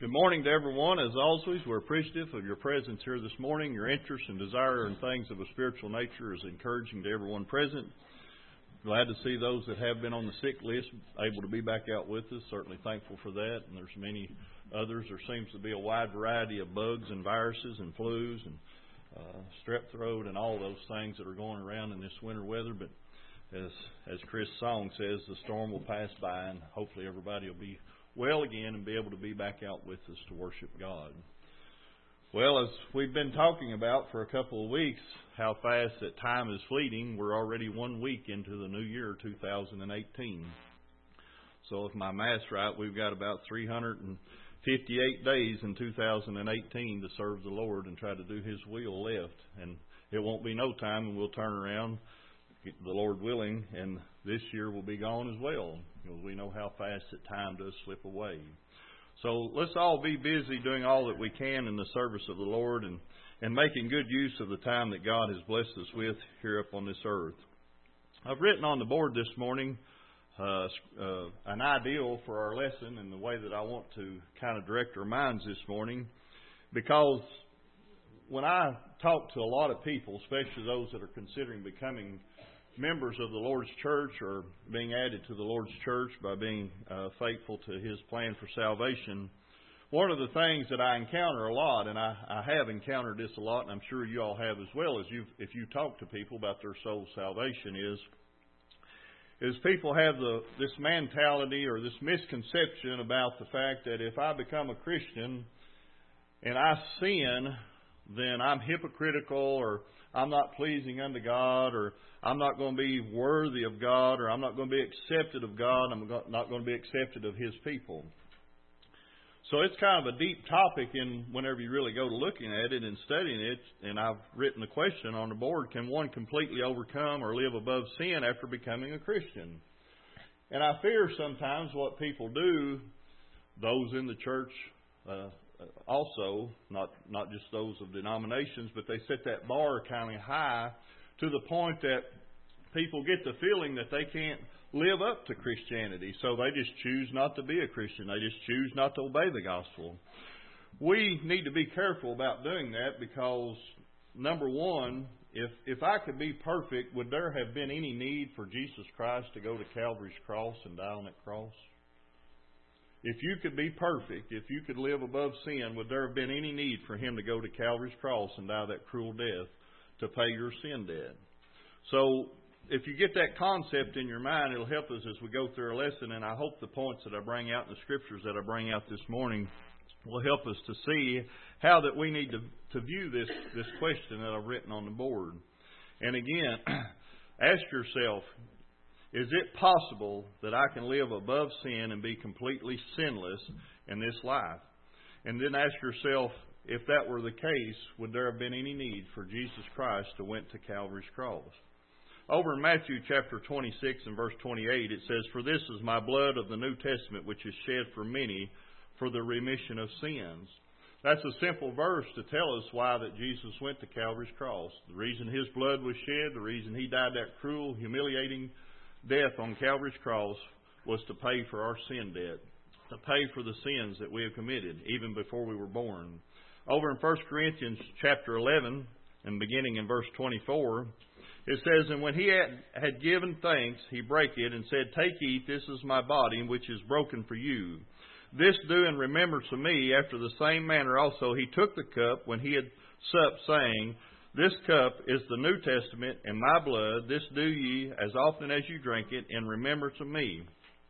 Good morning to everyone. As always, we're appreciative of your presence here this morning. Your interest and desire in things of a spiritual nature is encouraging to everyone present. Glad to see those that have been on the sick list able to be back out with us. Certainly thankful for that. And there's many others. There seems to be a wide variety of bugs and viruses and flus and strep throat and all those things that are going around in this winter weather. But as Chris' song says, the storm will pass by, and hopefully everybody will be well again and be able to be back out with us to worship God. Well, as we've been talking about for a couple of weeks, how fast that time is fleeting, we're already 1 week into the new year, 2018. So if my math's right, we've got about 358 days in 2018 to serve the Lord and try to do His will left. And it won't be no time, and we'll turn around, the Lord willing, and this year will be gone as well. Because we know how fast that time does slip away. So let's all be busy doing all that we can in the service of the Lord and making good use of the time that God has blessed us with here up on this earth. I've written on the board this morning an ideal for our lesson and the way that I want to kind of direct our minds this morning, because when I talk to a lot of people, especially those that are considering becoming members of the Lord's church or being added to the Lord's church by being faithful to His plan for salvation, one of the things that I encounter a lot, and I have encountered this a lot, and I'm sure you all have as well, if you talk to people about their soul salvation, is people have this mentality or this misconception about the fact that if I become a Christian and I sin, then I'm hypocritical, or I'm not pleasing unto God, or I'm not going to be worthy of God, or I'm not going to be accepted of God, I'm not going to be accepted of His people. So it's kind of a deep topic whenever you really go to looking at it and studying it, and I've written the question on the board, can one completely overcome or live above sin after becoming a Christian? And I fear sometimes what people do, those in the church also, not just those of denominations, but they set that bar kind of high to the point that people get the feeling that they can't live up to Christianity, so they just choose not to be a Christian. They just choose not to obey the gospel. We need to be careful about doing that because, number one, if I could be perfect, would there have been any need for Jesus Christ to go to Calvary's cross and die on that cross? If you could be perfect, if you could live above sin, would there have been any need for Him to go to Calvary's cross and die that cruel death to pay your sin debt? So if you get that concept in your mind, it'll help us as we go through our lesson, and I hope the points that I bring out in the Scriptures that I bring out this morning will help us to see how that we need to view this question that I've written on the board. And again, ask yourself, is it possible that I can live above sin and be completely sinless in this life? And then ask yourself, if that were the case, would there have been any need for Jesus Christ to went to Calvary's cross? Over in Matthew chapter 26 and verse 28, it says, "For this is my blood of the New Testament, which is shed for many for the remission of sins." That's a simple verse to tell us why that Jesus went to Calvary's cross. The reason His blood was shed, the reason He died that cruel, humiliating death on Calvary's cross, was to pay for our sin debt, to pay for the sins that we have committed even before we were born. Over in 1 Corinthians chapter 11 and beginning in verse 24, it says, "And when He had given thanks, He brake it and said, Take, eat, this is my body, which is broken for you. This do in remembrance of me. After the same manner also He took the cup when He had supped, saying, This cup is the New Testament in my blood. This do ye as often as you drink it in remembrance of me.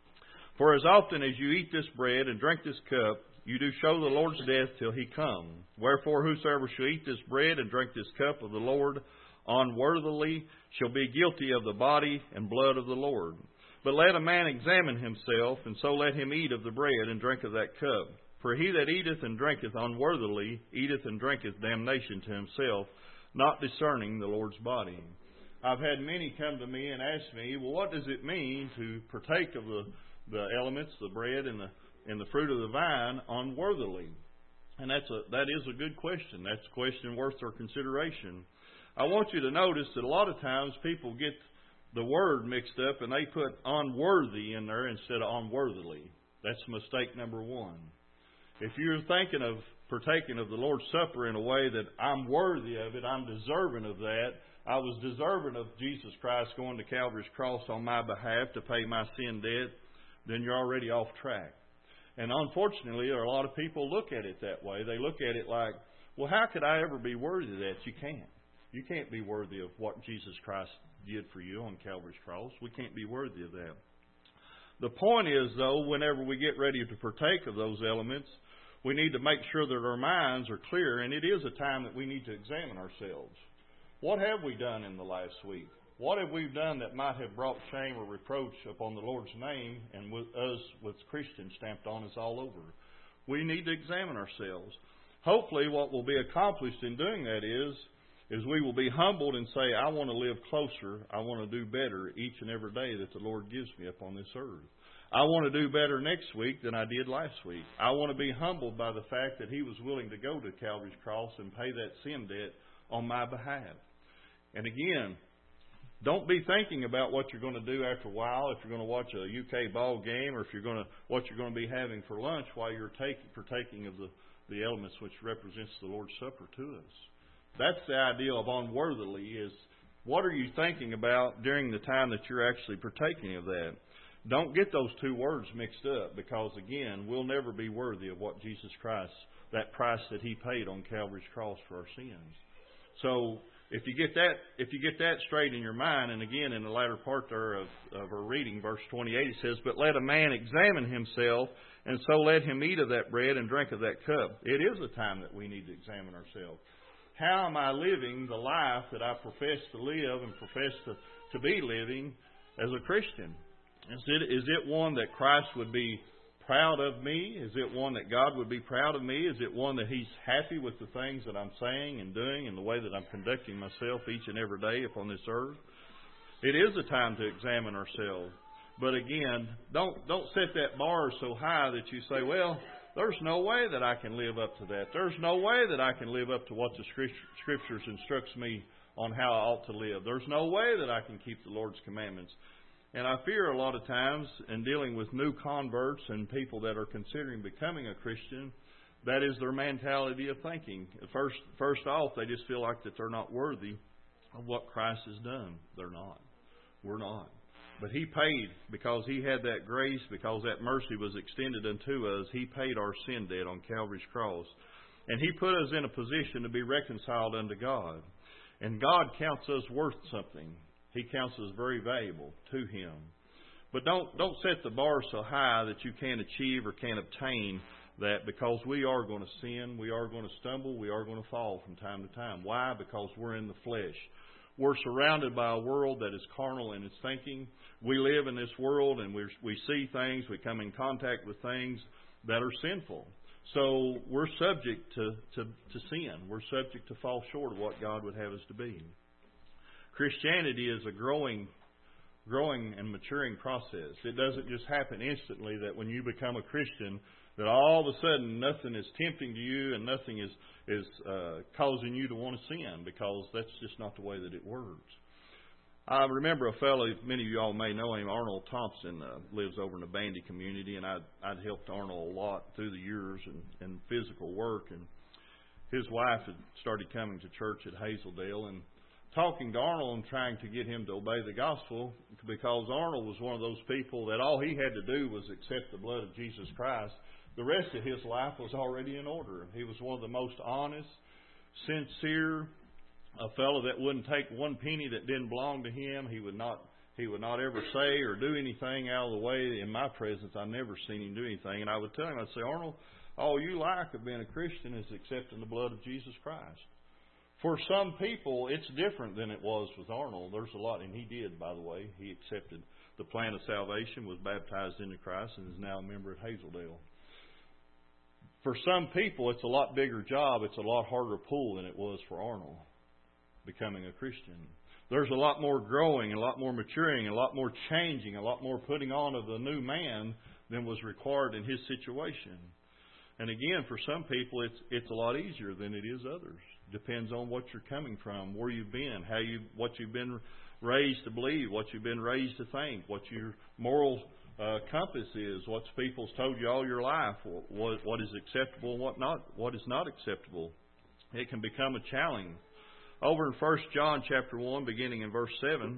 For as often as you eat this bread and drink this cup, you do show the Lord's death till He come. Wherefore whosoever shall eat this bread and drink this cup of the Lord unworthily shall be guilty of the body and blood of the Lord. But let a man examine himself, and so let him eat of the bread and drink of that cup. For he that eateth and drinketh unworthily eateth and drinketh damnation to himself, not discerning the Lord's body." I've had many come to me and ask me, well, what does it mean to partake of the elements, the bread and the fruit of the vine, unworthily? And that is a good question. That's a question worth our consideration. I want you to notice that a lot of times people get the word mixed up and they put unworthy in there instead of unworthily. That's mistake number one. If you're thinking of partaking of the Lord's Supper in a way that I'm worthy of it, I'm deserving of that, I was deserving of Jesus Christ going to Calvary's cross on my behalf to pay my sin debt, then you're already off track. And unfortunately, there are a lot of people look at it that way. They look at it like, well, how could I ever be worthy of that? You can't. You can't be worthy of what Jesus Christ did for you on Calvary's cross. We can't be worthy of that. The point is, though, whenever we get ready to partake of those elements, we need to make sure that our minds are clear, and it is a time that we need to examine ourselves. What have we done in the last week? What have we done that might have brought shame or reproach upon the Lord's name and with us with Christian stamped on us all over? We need to examine ourselves. Hopefully what will be accomplished in doing that is we will be humbled and say, I want to live closer, I want to do better each and every day that the Lord gives me upon this earth. I want to do better next week than I did last week. I want to be humbled by the fact that He was willing to go to Calvary's cross and pay that sin debt on my behalf. And again, don't be thinking about what you're going to do after a while, if you're going to watch a UK ball game, or if what you're going to be having for lunch while you're partaking of the elements which represents the Lord's Supper to us. That's the idea of unworthily, is what are you thinking about during the time that you're actually partaking of that? Don't get those two words mixed up, because again, we'll never be worthy of what Jesus Christ, that price that He paid on Calvary's cross for our sins. So if you get that straight in your mind, and again in the latter part there of our reading, verse 28, it says, "But let a man examine himself, and so let him eat of that bread and drink of that cup." It is a time that we need to examine ourselves. How am I living the life that I profess to live and profess to be living as a Christian? Is it one that Christ would be proud of me? Is it one that God would be proud of me? Is it one that He's happy with the things that I'm saying and doing and the way that I'm conducting myself each and every day upon this earth? It is a time to examine ourselves. But again, don't set that bar so high that you say, well, there's no way that I can live up to that. There's no way that I can live up to what the Scriptures instructs me on how I ought to live. There's no way that I can keep the Lord's commandments. And I fear a lot of times in dealing with new converts and people that are considering becoming a Christian, that is their mentality of thinking. First off, they just feel like that they're not worthy of what Christ has done. They're not. We're not. But He paid, because He had that grace, because that mercy was extended unto us. He paid our sin debt on Calvary's cross. And He put us in a position to be reconciled unto God. And God counts us worth something. He counts us very valuable to Him. But don't set the bar so high that you can't achieve or can't obtain that, because we are going to sin, we are going to stumble, we are going to fall from time to time. Why? Because we're in the flesh. We're surrounded by a world that is carnal in its thinking. We live in this world and we see things, we come in contact with things that are sinful. So we're subject to sin. We're subject to fall short of what God would have us to be. Christianity is a growing and maturing process. It doesn't just happen instantly that when you become a Christian that all of a sudden nothing is tempting to you and nothing is causing you to want to sin, because that's just not the way that it works. I remember a fellow, many of you all may know him, Arnold Thompson, lives over in the Bandy community, and I'd helped Arnold a lot through the years in physical work. And his wife had started coming to church at Hazeldale, and talking to Arnold and trying to get him to obey the gospel, because Arnold was one of those people that all he had to do was accept the blood of Jesus Christ. The rest of his life was already in order. He was one of the most honest, sincere, a fellow that wouldn't take one penny that didn't belong to him. He would not ever say or do anything out of the way. In my presence, I never seen him do anything. And I would tell him, I'd say, Arnold, all you like of being a Christian is accepting the blood of Jesus Christ. For some people, it's different than it was with Arnold. There's a lot, and he did, by the way. He accepted the plan of salvation, was baptized into Christ, and is now a member at Hazeldale. For some people, it's a lot bigger job. It's a lot harder pull than it was for Arnold, becoming a Christian. There's a lot more growing, a lot more maturing, a lot more changing, a lot more putting on of the new man than was required in his situation. And again, for some people, it's a lot easier than it is others. Depends on what you're coming from, where you've been, what you've been raised to believe, what you've been raised to think, what your moral compass is. What's people's told you all your life. What is acceptable and what is not acceptable. It can become a challenge. Over in 1 John chapter 1, beginning in verse 7,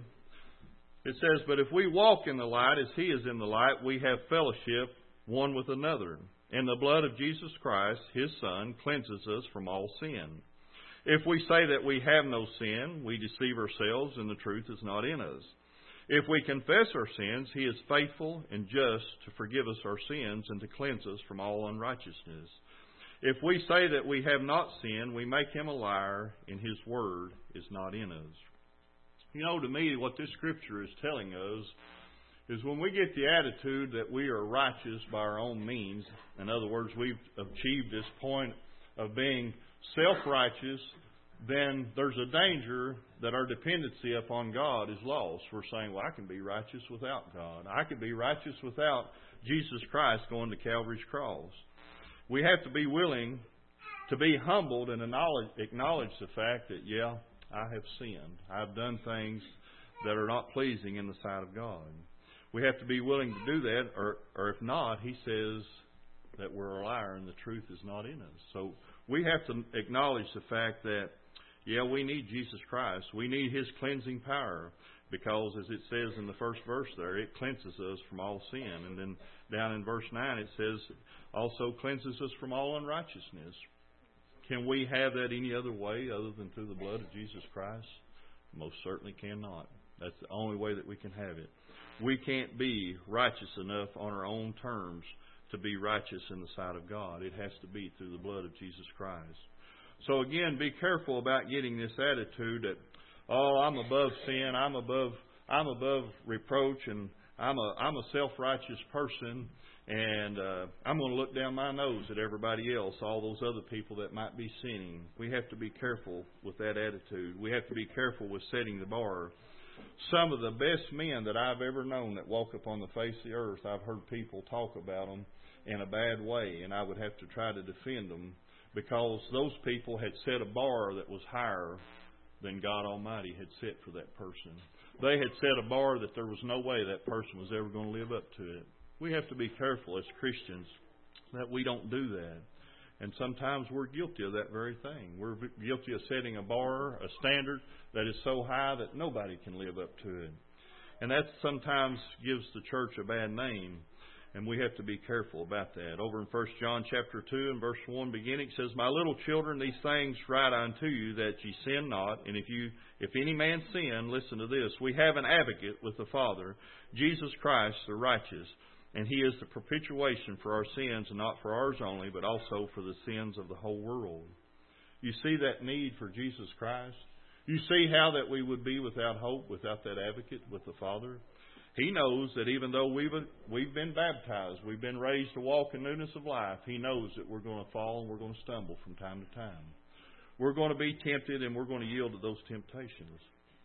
it says, "But if we walk in the light as He is in the light, we have fellowship one with another. And the blood of Jesus Christ, His Son, cleanses us from all sin. If we say that we have no sin, we deceive ourselves and the truth is not in us. If we confess our sins, He is faithful and just to forgive us our sins and to cleanse us from all unrighteousness. If we say that we have not sinned, we make Him a liar and His word is not in us." You know, to me, what this scripture is telling us is when we get the attitude that we are righteous by our own means, in other words, we've achieved this point of being self-righteous, then there's a danger that our dependency upon God is lost. We're saying, well, I can be righteous without God. I can be righteous without Jesus Christ going to Calvary's cross. We have to be willing to be humbled and acknowledge the fact that, yeah, I have sinned. I've done things that are not pleasing in the sight of God. We have to be willing to do that, or if not, He says that we're a liar and the truth is not in us. So we have to acknowledge the fact that, yeah, we need Jesus Christ. We need His cleansing power because, as it says in the first verse there, it cleanses us from all sin. And then down in verse 9 it says, also cleanses us from all unrighteousness. Can we have that any other way other than through the blood of Jesus Christ? Most certainly cannot. That's the only way that we can have it. We can't be righteous enough on our own terms to be righteous in the sight of God. It has to be through the blood of Jesus Christ. So again, be careful about getting this attitude that, oh, I'm above sin, I'm above reproach, and I'm a self-righteous person, and I'm going to look down my nose at everybody else, all those other people that might be sinning. We have to be careful with that attitude. We have to be careful with setting the bar. Some of the best men that I've ever known that walk upon the face of the earth, I've heard people talk about them in a bad way, and I would have to try to defend them because those people had set a bar that was higher than God Almighty had set for that person. They had set a bar that there was no way that person was ever going to live up to it. We have to be careful as Christians that we don't do that. And sometimes we're guilty of that very thing. We're guilty of setting a bar, a standard that is so high that nobody can live up to it. And that sometimes gives the church a bad name. And we have to be careful about that. Over in 1 John chapter 2 and verse 1 beginning, it says, "My little children, these things write unto you that ye sin not. And if any man sin," listen to this, "we have an advocate with the Father, Jesus Christ the righteous. And He is the propitiation for our sins, and not for ours only, but also for the sins of the whole world." You see that need for Jesus Christ? You see how that we would be without hope, without that advocate with the Father? He knows that even though we've been baptized, we've been raised to walk in newness of life, He knows that we're going to fall and we're going to stumble from time to time. We're going to be tempted and we're going to yield to those temptations.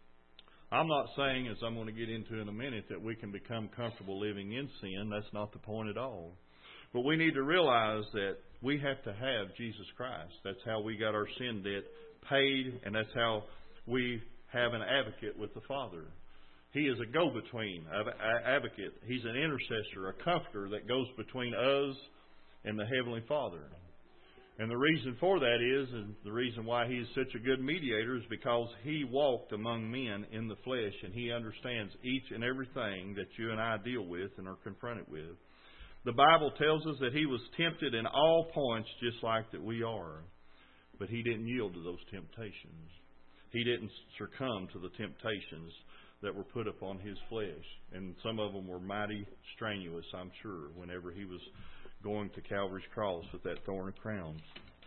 I'm not saying, as I'm going to get into in a minute, that we can become comfortable living in sin. That's not the point at all. But we need to realize that we have to have Jesus Christ. That's how we got our sin debt paid, and that's how we have an advocate with the Father. He is a go-between, advocate. He's an intercessor, a comforter that goes between us and the Heavenly Father. And the reason for that is, and the reason why He is such a good mediator, is because He walked among men in the flesh, and He understands each and everything that you and I deal with and are confronted with. The Bible tells us that He was tempted in all points just like that we are. But He didn't yield to those temptations. He didn't succumb to the temptations that were put upon His flesh. And some of them were mighty strenuous, I'm sure, whenever He was going to Calvary's cross with that thorn of crowns.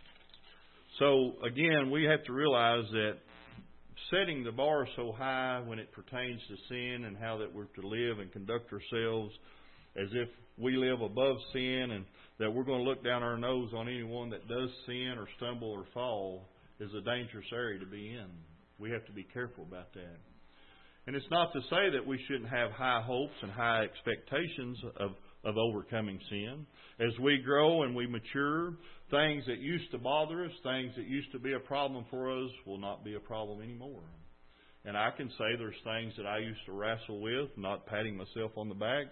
So, again, we have to realize that setting the bar so high when it pertains to sin and how that we're to live and conduct ourselves as if we live above sin and that we're going to look down our nose on anyone that does sin or stumble or fall is a dangerous area to be in. We have to be careful about that. And it's not to say that we shouldn't have high hopes and high expectations of overcoming sin. As we grow and we mature, things that used to bother us, things that used to be a problem for us, will not be a problem anymore. And I can say there's things that I used to wrestle with, not patting myself on the back.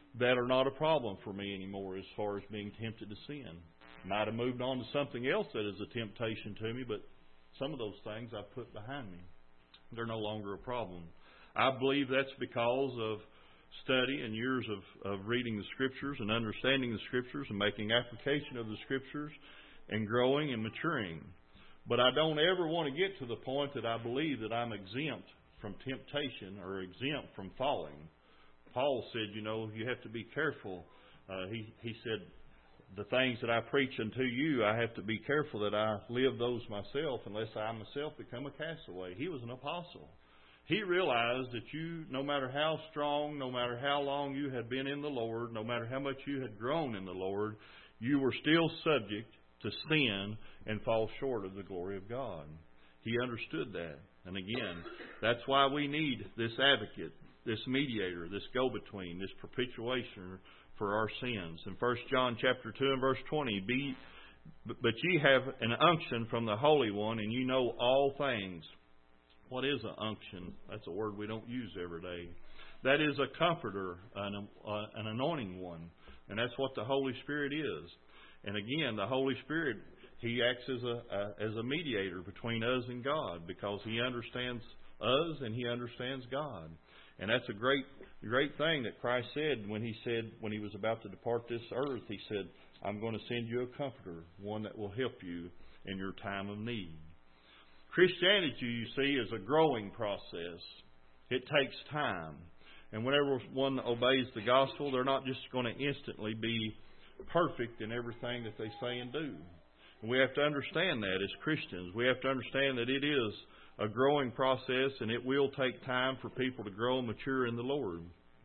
that are not a problem for me anymore as far as being tempted to sin. Might have moved on to something else that is a temptation to me, but some of those things I've put behind me. They're no longer a problem. I believe that's because of study and years of reading the Scriptures and understanding the Scriptures and making application of the Scriptures and growing and maturing. But I don't ever want to get to the point that I believe that I'm exempt from temptation or exempt from falling. Paul said, you have to be careful. He said, the things that I preach unto you, I have to be careful that I live those myself, unless I myself become a castaway. He was an apostle. He realized that you, no matter how strong, no matter how long you had been in the Lord, no matter how much you had grown in the Lord, you were still subject to sin and fall short of the glory of God. He understood that. And again, that's why we need this advocate, this mediator, this go-between, this perpetuation for our sins. In 1 John chapter 2 and verse 20, but ye have an unction from the Holy One, and you know all things. What is an unction? That's a word we don't use every day. That is a comforter, an anointing one. And that's what the Holy Spirit is. And again, the Holy Spirit, He acts as a mediator between us and God, because He understands us and He understands God. And that's a great thing that Christ said when He was about to depart this earth. He said, I'm going to send you a comforter, one that will help you in your time of need. Christianity, you see, is a growing process. It takes time. And whenever one obeys the gospel, they're not just going to instantly be perfect in everything that they say and do. And we have to understand that as Christians. We have to understand that it is a growing process, and it will take time for people to grow and mature in the Lord.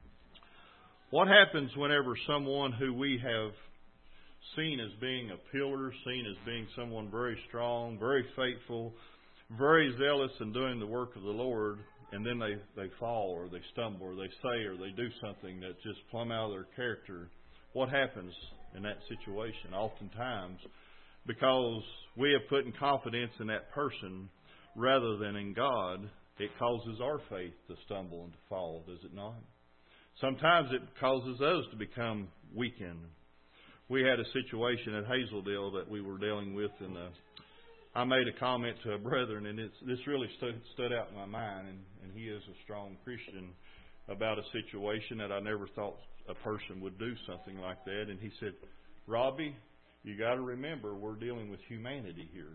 What happens whenever someone who we have seen as being a pillar, seen as being someone very strong, very faithful, very zealous in doing the work of the Lord, and then they fall or they stumble or they say or they do something that's just plumb out of their character? What happens in that situation? Oftentimes, because we have put in confidence in that person rather than in God, it causes our faith to stumble and to fall, does it not? Sometimes it causes us to become weakened. We had a situation at Hazeldale that we were dealing with, and I made a comment to a brethren, and this really stood out in my mind, and he is a strong Christian, about a situation that I never thought a person would do something like that. And he said, Robbie, you got to remember we're dealing with humanity here.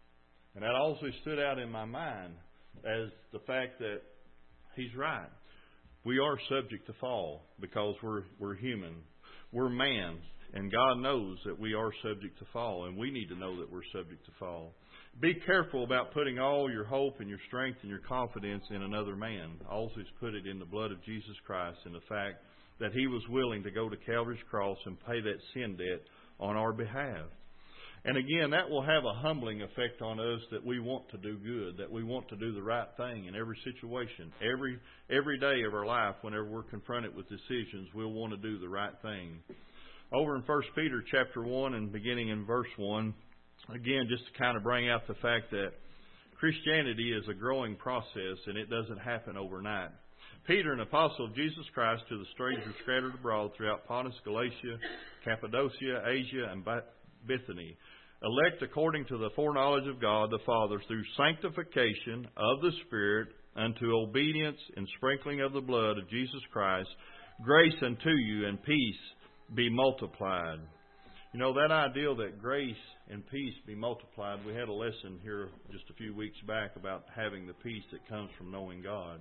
And that also stood out in my mind as the fact that he's right. We are subject to fall because we're human. We're man. And God knows that we are subject to fall, and we need to know that we're subject to fall. Be careful about putting all your hope and your strength and your confidence in another man. Always put it in the blood of Jesus Christ and the fact that He was willing to go to Calvary's cross and pay that sin debt on our behalf. And again, that will have a humbling effect on us, that we want to do good, that we want to do the right thing in every situation. Every day of our life, whenever we're confronted with decisions, we'll want to do the right thing. Over in 1 Peter chapter 1 and beginning in verse 1, again, just to kind of bring out the fact that Christianity is a growing process and it doesn't happen overnight. Peter, an apostle of Jesus Christ, to the strangers scattered abroad throughout Pontus, Galatia, Cappadocia, Asia, and Bithynia, elect according to the foreknowledge of God the Father, through sanctification of the Spirit, unto obedience and sprinkling of the blood of Jesus Christ, grace unto you and peace be multiplied. You know, that ideal that grace and peace be multiplied, we had a lesson here just a few weeks back about having the peace that comes from knowing God.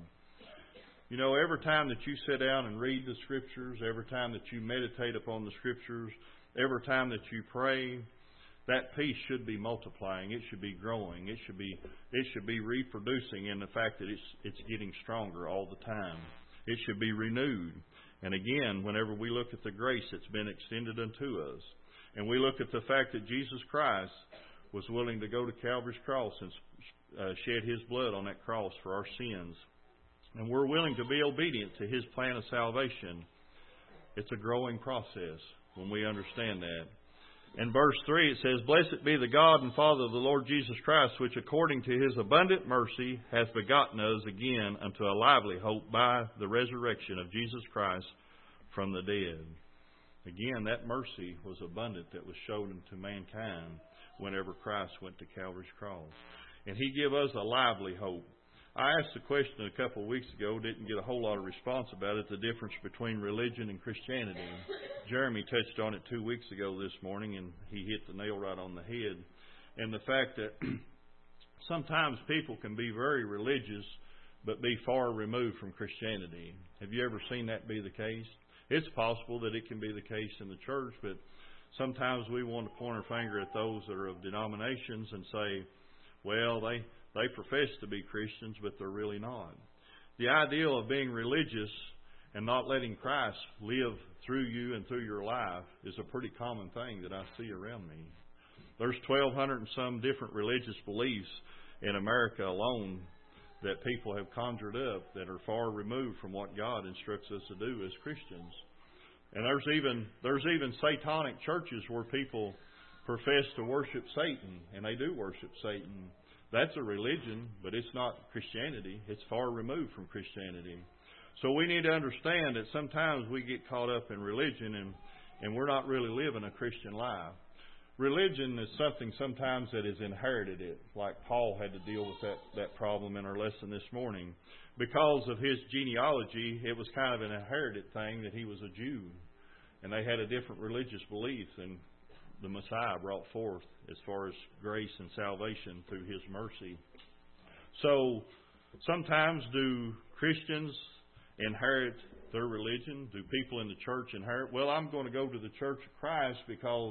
You know, every time that you sit down and read the Scriptures, every time that you meditate upon the Scriptures, every time that you pray, that peace should be multiplying. It should be growing. It should be reproducing in the fact that it's getting stronger all the time. It should be renewed. And again, whenever we look at the grace that's been extended unto us, and we look at the fact that Jesus Christ was willing to go to Calvary's cross and shed His blood on that cross for our sins, and we're willing to be obedient to His plan of salvation, it's a growing process when we understand that. In verse 3 it says, Blessed be the God and Father of the Lord Jesus Christ, which according to His abundant mercy hath begotten us again unto a lively hope by the resurrection of Jesus Christ from the dead. Again, that mercy was abundant that was shown to mankind whenever Christ went to Calvary's cross. And He gave us a lively hope. I asked the question a couple of weeks ago, didn't get a whole lot of response about it, the difference between religion and Christianity. Jeremy touched on it 2 weeks ago this morning, and he hit the nail right on the head. And the fact that sometimes people can be very religious but be far removed from Christianity. Have you ever seen that be the case? It's possible that it can be the case in the church, but sometimes we want to point our finger at those that are of denominations and say, well, they profess to be Christians, but they're really not. The ideal of being religious and not letting Christ live through you and through your life is a pretty common thing that I see around me. There's 1,200 and some different religious beliefs in America alone that people have conjured up that are far removed from what God instructs us to do as Christians. And there's even satanic churches where people profess to worship Satan, and they do worship Satan. That's a religion, but it's not Christianity. It's far removed from Christianity. So we need to understand that sometimes we get caught up in religion and we're not really living a Christian life. Religion is something sometimes that is inherited, like Paul had to deal with that problem in our lesson this morning. Because of his genealogy, it was kind of an inherited thing that he was a Jew. And they had a different religious belief than the Messiah brought forth as far as grace and salvation through His mercy. So sometimes do Christians inherit their religion? Do people in the church inherit? Well, I'm going to go to the Church of Christ because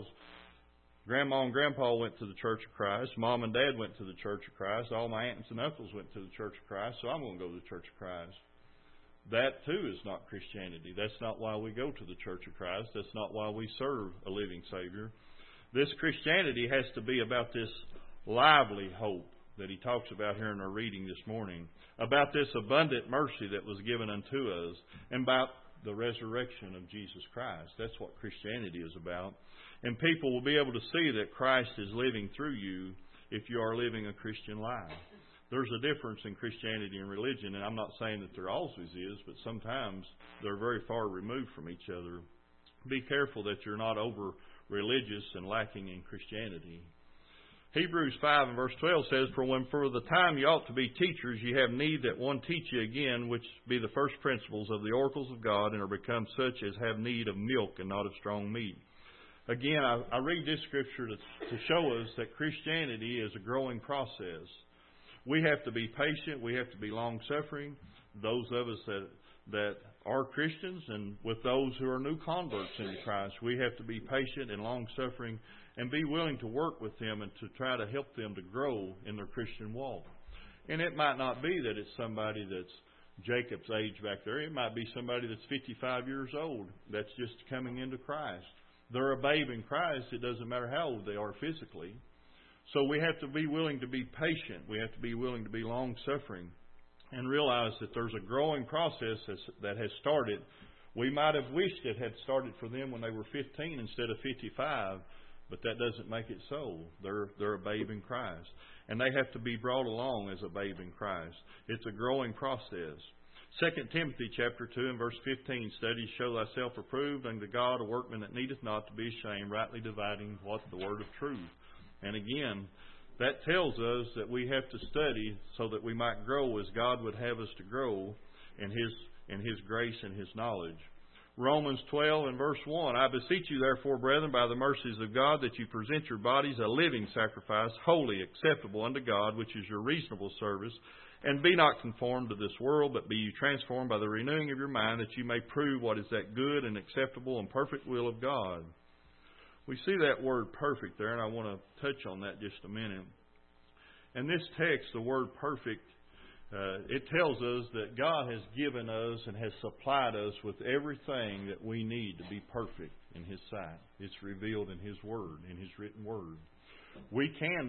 Grandma and Grandpa went to the Church of Christ. Mom and Dad went to the Church of Christ. All my aunts and uncles went to the Church of Christ, so I'm going to go to the Church of Christ. That, too, is not Christianity. That's not why we go to the Church of Christ. That's not why we serve a living Savior. This Christianity has to be about this lively hope that he talks about here in our reading this morning, about this abundant mercy that was given unto us, and about the resurrection of Jesus Christ. That's what Christianity is about. And people will be able to see that Christ is living through you if you are living a Christian life. There's a difference in Christianity and religion, and I'm not saying that there always is, but sometimes they're very far removed from each other. Be careful that you're not over religious and lacking in Christianity. Hebrews 5 and verse 12 says, For when for the time you ought to be teachers, you have need that one teach you again, which be the first principles of the oracles of God, and are become such as have need of milk and not of strong meat. Again, I read this scripture to show us that Christianity is a growing process. We have to be patient. We have to be long-suffering. Those of us that are Christians, and with those who are new converts into Christ, we have to be patient and long-suffering and be willing to work with them and to try to help them to grow in their Christian walk. And it might not be that it's somebody that's Jacob's age back there. It might be somebody that's 55 years old that's just coming into Christ. They're a babe in Christ. It doesn't matter how old they are physically. So we have to be willing to be patient. We have to be willing to be long-suffering and realize that there's a growing process that has started. We might have wished it had started for them when they were 15 instead of 55, but that doesn't make it so. They're a babe in Christ. And they have to be brought along as a babe in Christ. It's a growing process. 2 Timothy chapter 2 and verse 15, Studies show thyself approved unto God, a workman that needeth not to be ashamed, rightly dividing what the word of truth. And again, that tells us that we have to study so that we might grow as God would have us to grow in His grace and His knowledge. Romans 12 and verse 1, I beseech you therefore, brethren, by the mercies of God, that you present your bodies a living sacrifice, holy, acceptable unto God, which is your reasonable service. And be not conformed to this world, but be you transformed by the renewing of your mind, that you may prove what is that good and acceptable and perfect will of God. We see that word perfect there, and I want to touch on that just a minute. In this text, the word perfect, it tells us that God has given us and has supplied us with everything that we need to be perfect in His sight. It's revealed in His Word, in His written Word. We can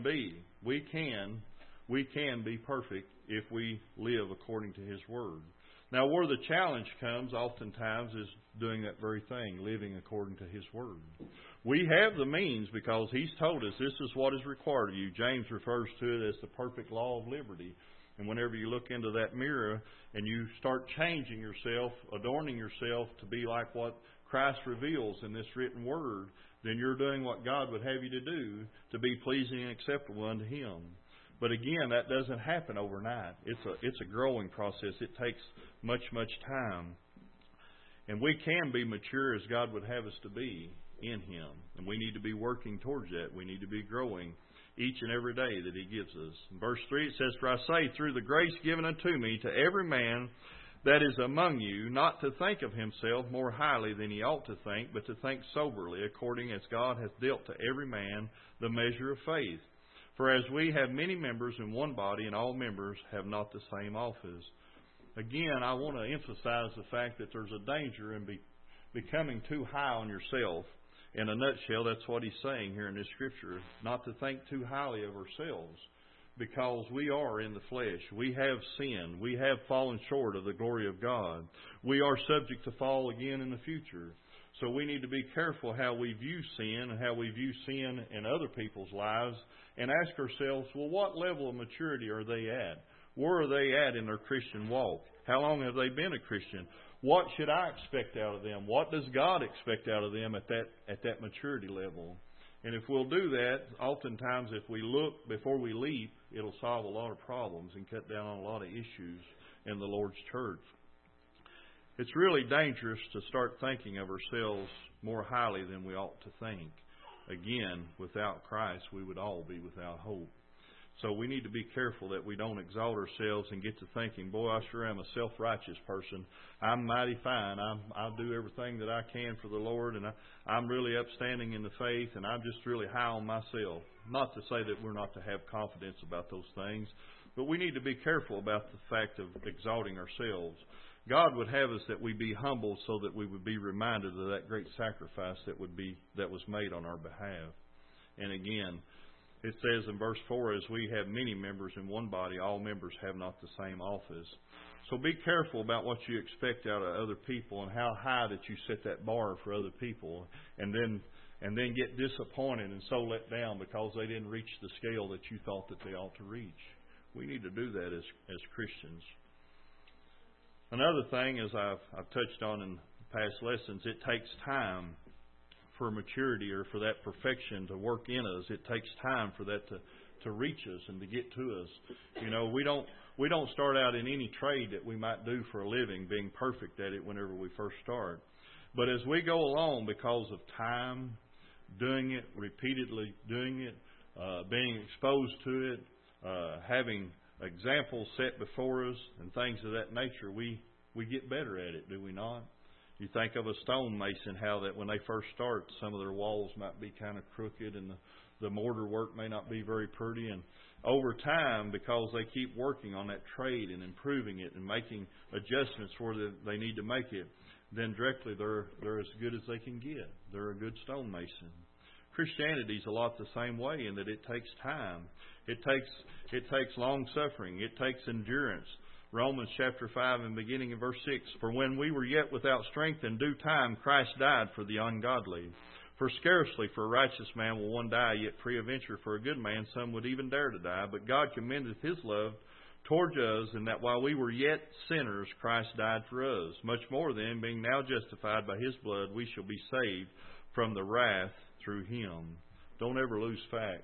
be perfect if we live according to His Word. Now, where the challenge comes oftentimes is doing that very thing, living according to His Word. We have the means because He's told us this is what is required of you. James refers to it as the perfect law of liberty. And whenever you look into that mirror and you start changing yourself, adorning yourself to be like what Christ reveals in this written word, then you're doing what God would have you to do to be pleasing and acceptable unto Him. But again, that doesn't happen overnight. It's a growing process. It takes much time. And we can be mature as God would have us to be in Him. And we need to be working towards that. We need to be growing each and every day that He gives us. In verse 3 it says, "For I say, through the grace given unto me, to every man that is among you, not to think of himself more highly than he ought to think, but to think soberly, according as God hath dealt to every man the measure of faith. For as we have many members in one body, and all members have not the same office." Again, I want to emphasize the fact that there's a danger in becoming too high on yourself. In a nutshell, that's what he's saying here in this scripture, not to think too highly of ourselves, because we are in the flesh. We have sinned. We have fallen short of the glory of God. We are subject to fall again in the future. So we need to be careful how we view sin and how we view sin in other people's lives, and ask ourselves, well, what level of maturity are they at? Where are they at in their Christian walk? How long have they been a Christian? What should I expect out of them? What does God expect out of them at that maturity level? And if we'll do that, oftentimes if we look before we leap, it'll solve a lot of problems and cut down on a lot of issues in the Lord's church. It's really dangerous to start thinking of ourselves more highly than we ought to think. Again, without Christ, we would all be without hope. So we need to be careful that we don't exalt ourselves and get to thinking, boy, I sure am a self-righteous person. I'm mighty fine. I'll do everything that I can for the Lord, and I'm really upstanding in the faith, and I'm just really high on myself. Not to say that we're not to have confidence about those things, but we need to be careful about the fact of exalting ourselves. God would have us that we be humble so that we would be reminded of that great sacrifice that was made on our behalf. And again, it says in verse 4, as we have many members in one body, all members have not the same office. So be careful about what you expect out of other people and how high that you set that bar for other people, and then get disappointed and so let down because they didn't reach the scale that you thought that they ought to reach. We need to do that as Christians. Another thing, as I've touched on in past lessons, it takes time for maturity or for that perfection to work in us. It takes time for that to reach us and to get to us. You know, we don't start out in any trade that we might do for a living being perfect at it whenever we first start. But as we go along, because of time, doing it, repeatedly doing it, being exposed to it, having examples set before us and things of that nature, we get better at it, do we not? You think of a stonemason, how that when they first start, some of their walls might be kind of crooked and the mortar work may not be very pretty. And over time, because they keep working on that trade and improving it and making adjustments where they need to make it, then directly they're as good as they can get. They're a good stonemason. Christianity is a lot the same way in that it takes time. It takes long suffering. It takes endurance. Romans chapter 5 and beginning in verse 6, "For when we were yet without strength, in due time Christ died for the ungodly. For scarcely for a righteous man will one die, yet peradventure for a good man some would even dare to die. But God commendeth His love towards us, in that while we were yet sinners, Christ died for us. Much more then, being now justified by His blood, we shall be saved from the wrath through Him." Don't ever lose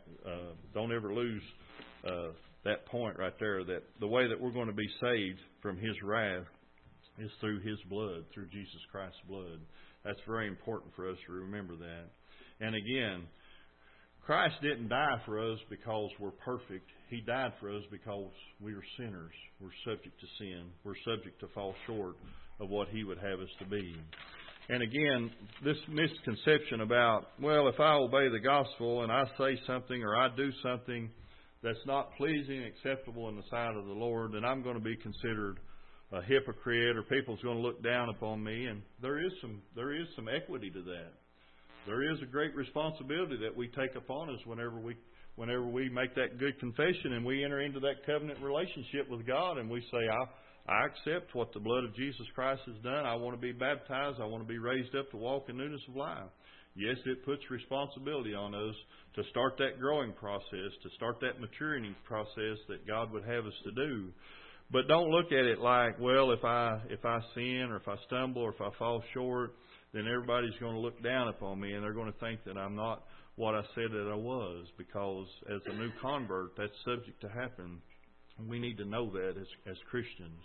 that point right there, that the way that we're going to be saved from His wrath is through His blood, through Jesus Christ's blood. That's very important for us to remember that. And again, Christ didn't die for us because we're perfect. He died for us because we are sinners. We're subject to sin. We're subject to fall short of what He would have us to be. And again, this misconception about, well, if I obey the gospel and I say something or I do something that's not pleasing and acceptable in the sight of the Lord, then I'm going to be considered a hypocrite, or people's going to look down upon me. And there is some equity to that. There is a great responsibility that we take upon us whenever we make that good confession and we enter into that covenant relationship with God, and we say, I accept what the blood of Jesus Christ has done. I want to be baptized. I want to be raised up to walk in newness of life. Yes, it puts responsibility on us to start that growing process, to start that maturing process that God would have us to do. But don't look at it like, well, if I sin or if I stumble or if I fall short, then everybody's going to look down upon me and they're going to think that I'm not what I said that I was. Because as a new convert, that's subject to happen. We need to know that as Christians.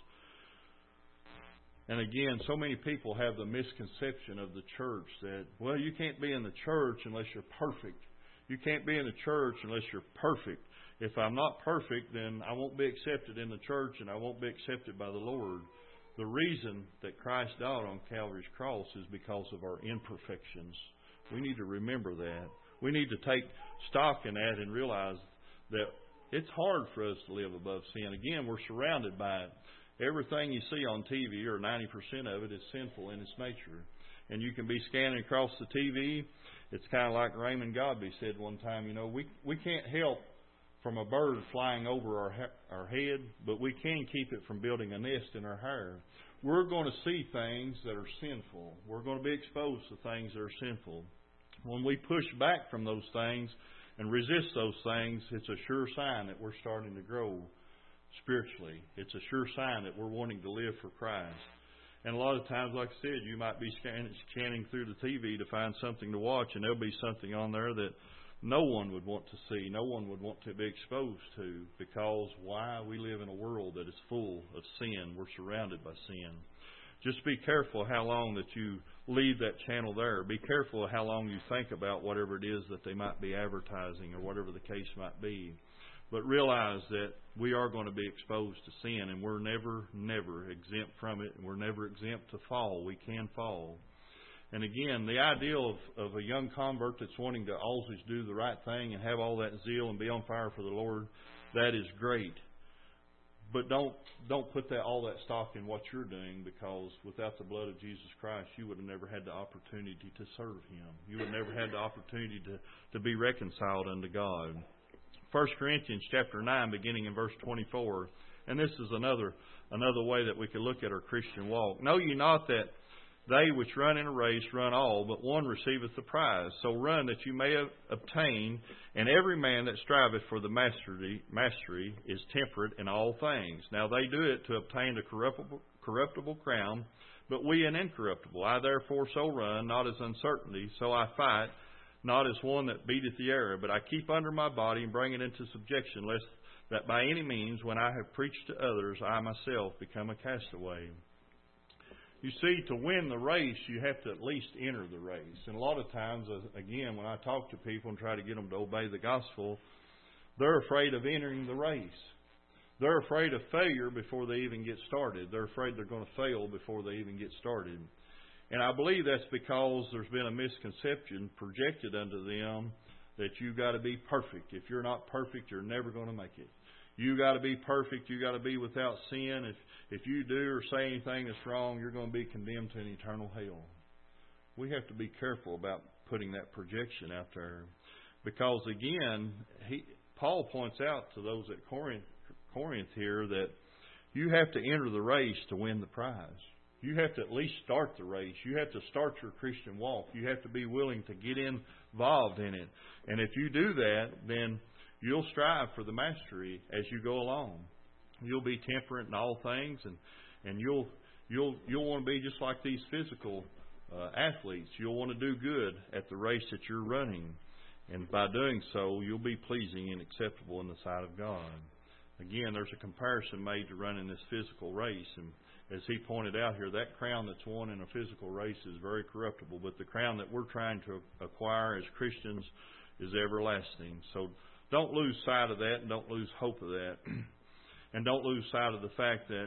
And again, so many people have the misconception of the church that, well, you can't be in the church unless you're perfect. You can't be in the church unless you're perfect. If I'm not perfect, then I won't be accepted in the church and I won't be accepted by the Lord. The reason that Christ died on Calvary's cross is because of our imperfections. We need to remember that. We need to take stock in that and realize that it's hard for us to live above sin. Again, we're surrounded by it. Everything you see on TV, or 90% of it, is sinful in its nature. And you can be scanning across the TV. It's kind of like Raymond Godby said one time, we can't help from a bird flying over our head, but we can keep it from building a nest in our hair. We're going to see things that are sinful. We're going to be exposed to things that are sinful. When we push back from those things and resist those things, it's a sure sign that we're starting to grow spiritually. It's a sure sign that we're wanting to live for Christ. And a lot of times, like I said, you might be scanning through the TV to find something to watch, and there'll be something on there that no one would want to see, no one would want to be exposed to, because why? We live in a world that is full of sin. We're surrounded by sin. Just be careful how long that you leave that channel there. Be careful how long you think about whatever it is that they might be advertising or whatever the case might be. But realize that we are going to be exposed to sin, and we're never exempt from it, and we're never exempt to fall. We can fall. And again, the ideal of a young convert that's wanting to always do the right thing and have all that zeal and be on fire for the Lord, that is great. But don't put all that stock in what you're doing, because without the blood of Jesus Christ, you would have never had the opportunity to serve Him. You would have never had the opportunity to be reconciled unto God. 1 Corinthians chapter 9, beginning in verse 24. And this is another way that we could look at our Christian walk. Know ye not that they which run in a race run all, but one receiveth the prize. So run that you may obtain, and every man that striveth for the mastery is temperate in all things. Now they do it to obtain a corruptible crown, but we an incorruptible. I therefore so run, not as uncertainty, so I fight, not as one that beateth the air, but I keep under my body and bring it into subjection, lest that by any means, when I have preached to others, I myself become a castaway. You see, to win the race, you have to at least enter the race. And a lot of times, again, when I talk to people and try to get them to obey the gospel, they're afraid of entering the race. They're afraid of failure before they even get started. They're afraid they're going to fail before they even get started. And I believe that's because there's been a misconception projected unto them that you've got to be perfect. If you're not perfect, you're never going to make it. You got to be perfect. You got to be without sin. If you do or say anything that's wrong, you're going to be condemned to an eternal hell. We have to be careful about putting that projection out there, because again, Paul points out to those at Corinth here that you have to enter the race to win the prize. You have to at least start the race. You have to start your Christian walk. You have to be willing to get involved in it. And if you do that, then you'll strive for the mastery as you go along. You'll be temperate in all things, and you'll want to be just like these physical athletes. You'll want to do good at the race that you're running, and by doing so, you'll be pleasing and acceptable in the sight of God. Again, there's a comparison made to running this physical race, and as he pointed out here, that crown that's won in a physical race is very corruptible, but the crown that we're trying to acquire as Christians is everlasting. So don't lose sight of that, and don't lose hope of that. And don't lose sight of the fact that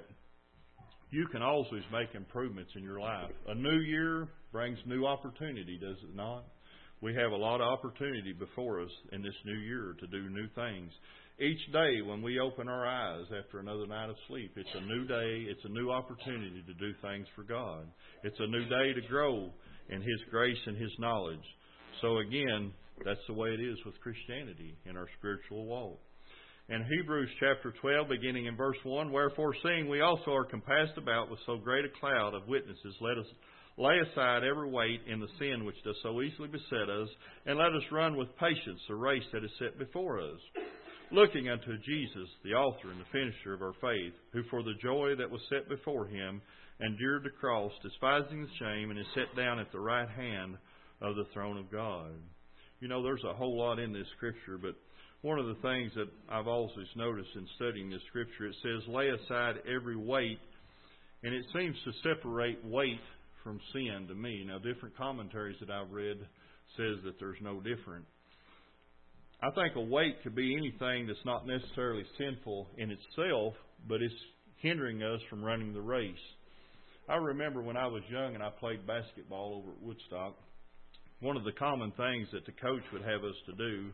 you can always make improvements in your life. A new year brings new opportunity, does it not? We have a lot of opportunity before us in this new year to do new things. Each day when we open our eyes after another night of sleep, it's a new day, it's a new opportunity to do things for God. It's a new day to grow in His grace and His knowledge. So again, that's the way it is with Christianity in our spiritual walk. In Hebrews chapter 12, beginning in verse 1, wherefore seeing we also are compassed about with so great a cloud of witnesses, Lay aside every weight and the sin which does so easily beset us, and let us run with patience the race that is set before us. Looking unto Jesus, the author and the finisher of our faith, who for the joy that was set before him endured the cross, despising the shame, and is set down at the right hand of the throne of God. You know, there's a whole lot in this scripture, but one of the things that I've always noticed in studying this scripture, it says, lay aside every weight, and it seems to separate weight from sin to me. Now, different commentaries that I've read says that there's no different. I think a weight could be anything that's not necessarily sinful in itself, but it's hindering us from running the race. I remember when I was young and I played basketball over at Woodstock, one of the common things that the coach would have us to do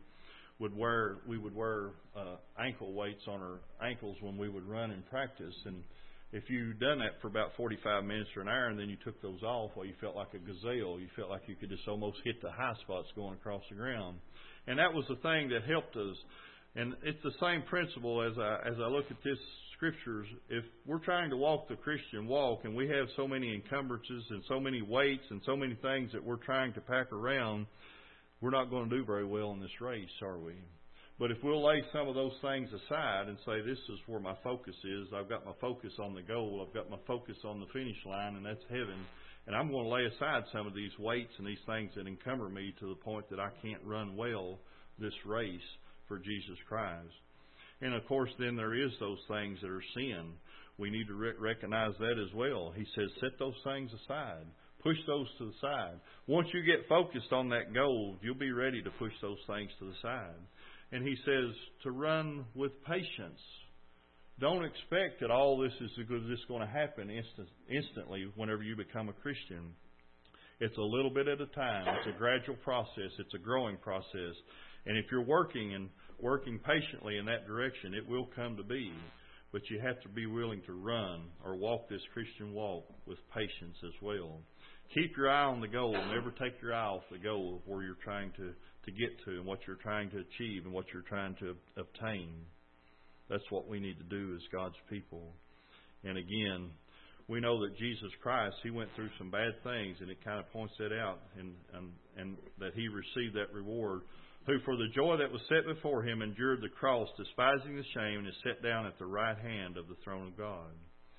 we would wear ankle weights on our ankles when we would run in practice. And if you'd done that for about 45 minutes or an hour and then you took those off, well, you felt like a gazelle. You felt like you could just almost hit the high spots going across the ground. And that was the thing that helped us. And it's the same principle as I look at this scriptures. If we're trying to walk the Christian walk and we have so many encumbrances and so many weights and so many things that we're trying to pack around, we're not going to do very well in this race, are we? But if we'll lay some of those things aside and say, this is where my focus is, I've got my focus on the goal, I've got my focus on the finish line, and that's heaven, and I'm going to lay aside some of these weights and these things that encumber me to the point that I can't run well this race for Jesus Christ. And of course, then there is those things that are sin. We need to recognize that as well. He says, set those things aside. Push those to the side. Once you get focused on that goal, you'll be ready to push those things to the side. And he says to run with patience. Don't expect that all this is just going to happen instantly whenever you become a Christian. It's a little bit at a time. It's a gradual process. It's a growing process. And if you're working patiently in that direction, it will come to be. But you have to be willing to run or walk this Christian walk with patience as well. Keep your eye on the goal. Never take your eye off the goal of where you're trying to get to and what you're trying to achieve and what you're trying to obtain. That's what we need to do as God's people. And again, we know that Jesus Christ, He went through some bad things, and it kind of points that out, and that He received that reward. Who for the joy that was set before Him endured the cross, despising the shame, and is set down at the right hand of the throne of God.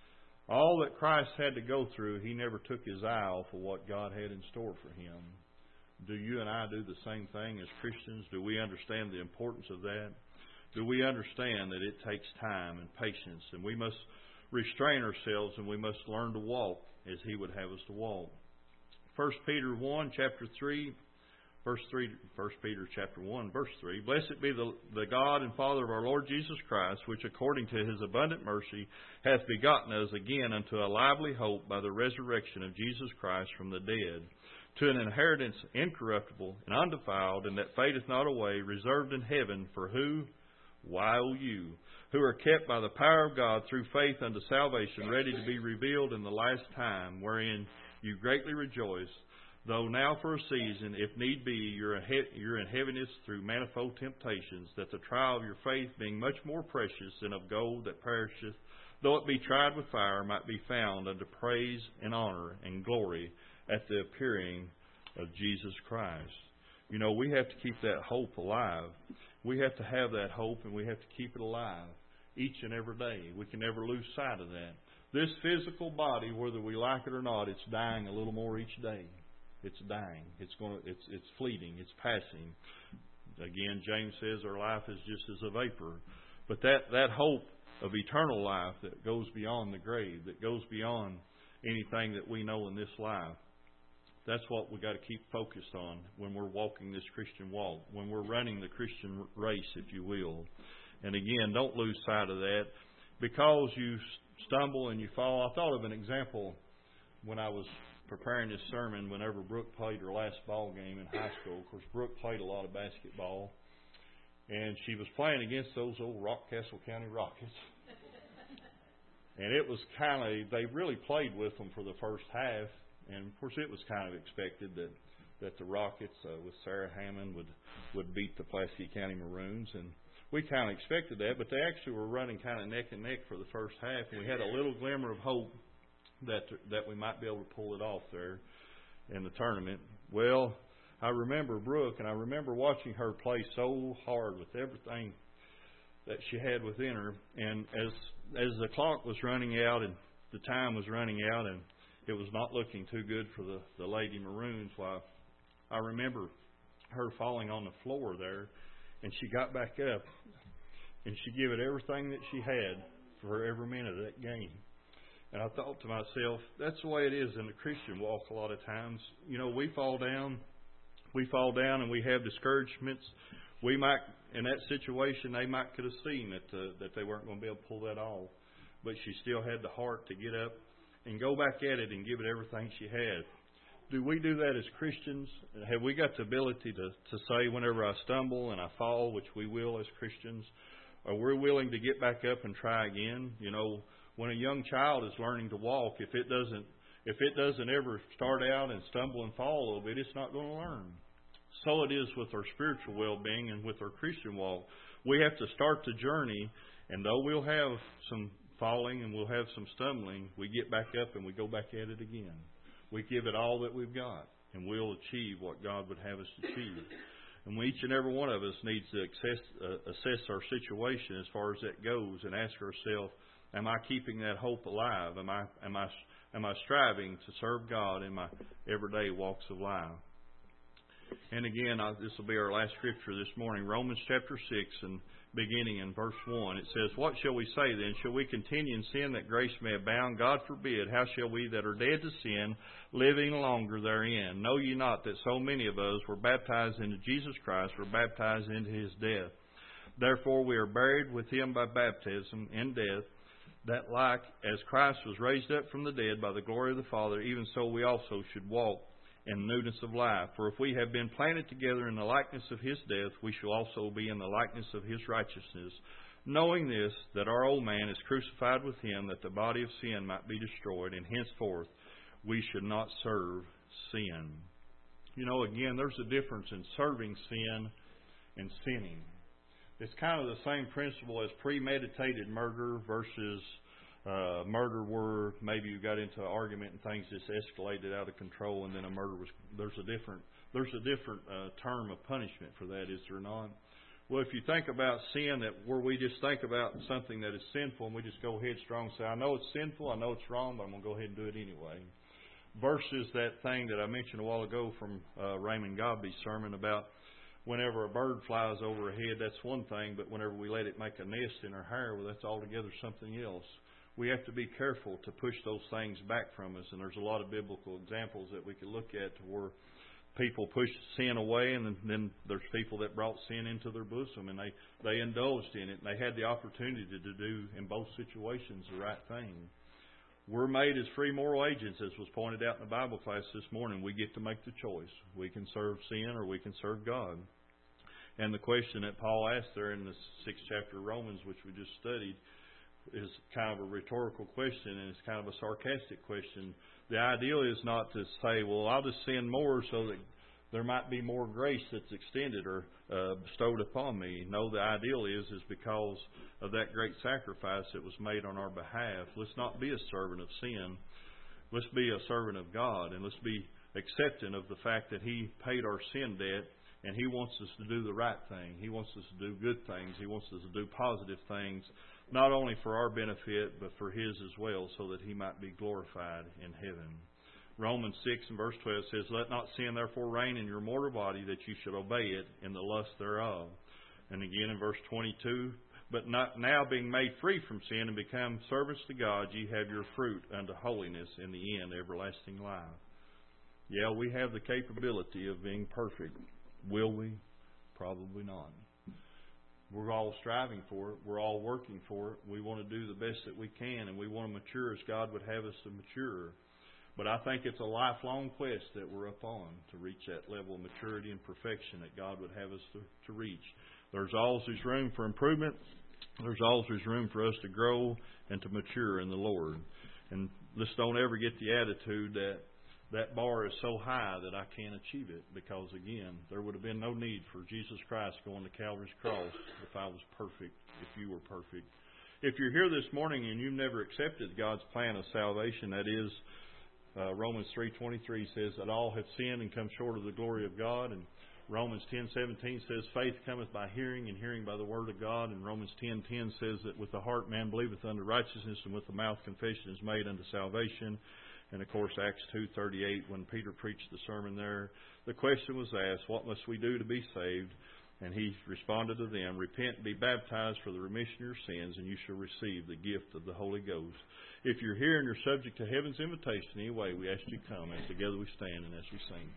All that Christ had to go through, He never took His eye off of what God had in store for Him. Do you and I do the same thing as Christians? Do we understand the importance of that? Do we understand that it takes time and patience, and we must restrain ourselves and we must learn to walk as He would have us to walk? 1 Peter 1, chapter 3, verse 3, 1 Peter chapter 1, verse 3, Blessed be the God and Father of our Lord Jesus Christ, which according to His abundant mercy hath begotten us again unto a lively hope by the resurrection of Jesus Christ from the dead, to an inheritance incorruptible and undefiled, and that fadeth not away, reserved in heaven for who? While you, who are kept by the power of God through faith unto salvation, ready to be revealed in the last time, wherein you greatly rejoice, though now for a season, if need be, you're in heaviness through manifold temptations, that the trial of your faith, being much more precious than of gold that perisheth, though it be tried with fire, might be found unto praise and honor and glory at the appearing of Jesus Christ. You know, we have to keep that hope alive. We have to have that hope, and we have to keep it alive each and every day. We can never lose sight of that. This physical body, whether we like it or not, it's dying a little more each day. It's dying. It's fleeting. It's passing. Again, James says our life is just as a vapor. But that hope of eternal life that goes beyond the grave, that goes beyond anything that we know in this life, that's what we've got to keep focused on when we're walking this Christian walk, when we're running the Christian race, if you will. And again, don't lose sight of that. Because you stumble and you fall, I thought of an example when I was preparing this sermon whenever Brooke played her last ball game in high school. Of course, Brooke played a lot of basketball, and she was playing against those old Rockcastle County Rockets. And it was they really played with them for the first half. And, of course, it was kind of expected that the Rockets with Sarah Hammond would beat the Pulaski County Maroons. And we kind of expected that, but they actually were running kind of neck and neck for the first half. And we had a little glimmer of hope that we might be able to pull it off there. in the tournament. Well, I remember Brooke, and I remember watching her play so hard with everything that she had within her. And as the clock was running out and the time was running out, and it was not looking too good for the Lady Maroons, why, I remember her falling on the floor there, and she got back up, and she gave it everything that she had for every minute of that game. And I thought to myself, that's the way it is in the Christian walk a lot of times. You know, we fall down and we have discouragements. We might, in that situation, they might could have seen that they weren't going to be able to pull that off. But she still had the heart to get up and go back at it and give it everything she had. Do we do that as Christians? Have we got the ability to say whenever I stumble and I fall, which we will as Christians, are we willing to get back up and try again? You know, when a young child is learning to walk, if it doesn't ever start out and stumble and fall a little bit, it's not going to learn. So it is with our spiritual well-being and with our Christian walk. We have to start the journey, and though we'll have some falling and we'll have some stumbling, we get back up and we go back at it again. We give it all that we've got, and we'll achieve what God would have us achieve. And each and every one of us needs to assess our situation as far as that goes and ask ourselves, am I keeping that hope alive? Am I striving to serve God in my everyday walks of life? And again, this will be our last scripture this morning, Romans chapter 6, and beginning in verse 1. It says, what shall we say then? Shall we continue in sin that grace may abound? God forbid. How shall we that are dead to sin, living longer therein? Know ye not that so many of us were baptized into Jesus Christ, were baptized into His death? Therefore we are buried with Him by baptism in death, that like as Christ was raised up from the dead by the glory of the Father, even so we also should walk in newness of life. For if we have been planted together in the likeness of His death, we shall also be in the likeness of His righteousness, knowing this, that our old man is crucified with Him, that the body of sin might be destroyed, and henceforth we should not serve sin. You know, again, there's a difference in serving sin and sinning. It's kind of the same principle as premeditated murder versus murder where maybe you got into an argument and things just escalated out of control, and then a murder was. There's a different term of punishment for that, is there not? Well, if you think about sin, that where we just think about something that is sinful and we just go headstrong and say, I know it's sinful, I know it's wrong, but I'm going to go ahead and do it anyway. Versus that thing that I mentioned a while ago from Raymond Godby's sermon about whenever a bird flies over our head, that's one thing, but whenever we let it make a nest in our hair, well, that's altogether something else. We have to be careful to push those things back from us, and there's a lot of biblical examples that we could look at to where people pushed sin away, and then there's people that brought sin into their bosom, and they indulged in it, and they had the opportunity to do in both situations the right thing. We're made as free moral agents, as was pointed out in the Bible class this morning. We get to make the choice. We can serve sin or we can serve God. And the question that Paul asked there in the 6th chapter of Romans, which we just studied, is kind of a rhetorical question, and it's kind of a sarcastic question. The ideal is not to say, well, I'll just sin more so that there might be more grace that's extended or bestowed upon me. No, the ideal is because of that great sacrifice that was made on our behalf. Let's not be a servant of sin. Let's be a servant of God, and let's be accepting of the fact that He paid our sin debt, and He wants us to do the right thing. He wants us to do good things. He wants us to do positive things, not only for our benefit, but for His as well, so that He might be glorified in heaven. Romans 6 and verse 12 says, let not sin therefore reign in your mortal body, that you should obey it in the lust thereof. And again in verse 22, but not now being made free from sin and become servants to God, ye have your fruit unto holiness, in the end everlasting life. Yeah, we have the capability of being perfect. Will we? Probably not. We're all striving for it. We're all working for it. We want to do the best that we can, and we want to mature as God would have us to mature. But I think it's a lifelong quest that we're up on to reach that level of maturity and perfection that God would have us to reach. There's always room for improvement. There's always room for us to grow and to mature in the Lord. And let's don't ever get the attitude that that bar is so high that I can't achieve it, because, again, there would have been no need for Jesus Christ going to Calvary's cross if I was perfect, if you were perfect. If you're here this morning and you've never accepted God's plan of salvation, that is, Romans 3:23 says that all have sinned and come short of the glory of God. And Romans 10:17 says, faith cometh by hearing, and hearing by the word of God. And Romans 10:10 says that with the heart man believeth unto righteousness, and with the mouth confession is made unto salvation. And of course, Acts 2:38, when Peter preached the sermon there, the question was asked, what must we do to be saved? And he responded to them, repent and be baptized for the remission of your sins, and you shall receive the gift of the Holy Ghost. If you're here and you're subject to heaven's invitation anyway, we ask you to come, and together we stand and as we sing.